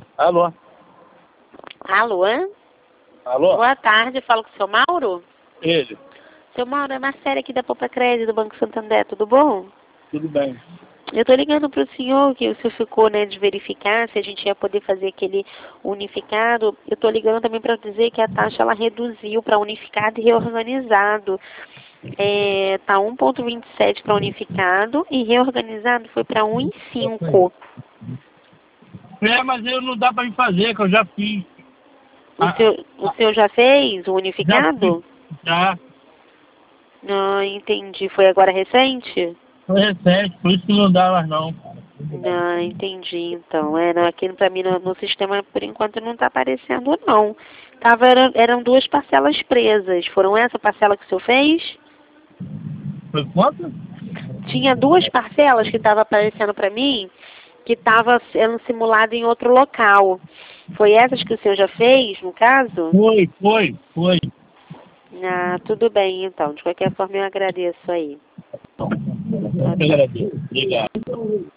Alô? Alô? Alô? Boa tarde, falo com o seu Mauro? Ele. Seu Mauro, é Marcela aqui da Poupa Crédito do Banco Santander, tudo bom? Tudo bem. Eu tô ligando pro senhor, que o senhor ficou, né, de verificar se a gente ia poder fazer aquele unificado. Eu tô ligando também para dizer que a taxa ela reduziu para unificado e reorganizado. Tá 1,27 para unificado e reorganizado foi para 1,5. Mas eu não dá pra me fazer, que eu já fiz. O senhor já fez o Já fiz. unificado? Já. Não, entendi. Foi agora recente? Foi recente, por isso que não dá mais não. Não, entendi, então. Não, aqui pra mim no sistema, por enquanto, não tá aparecendo, não. Eram duas parcelas presas. Foram essa parcela que o senhor fez? Foi quanto? Tinha duas parcelas que estavam aparecendo pra mim, que estava sendo simulada em outro local. Foi essas que o senhor já fez, no caso? Foi. Ah, tudo bem, então. De qualquer forma, eu agradeço aí. Eu agradeço. Obrigado.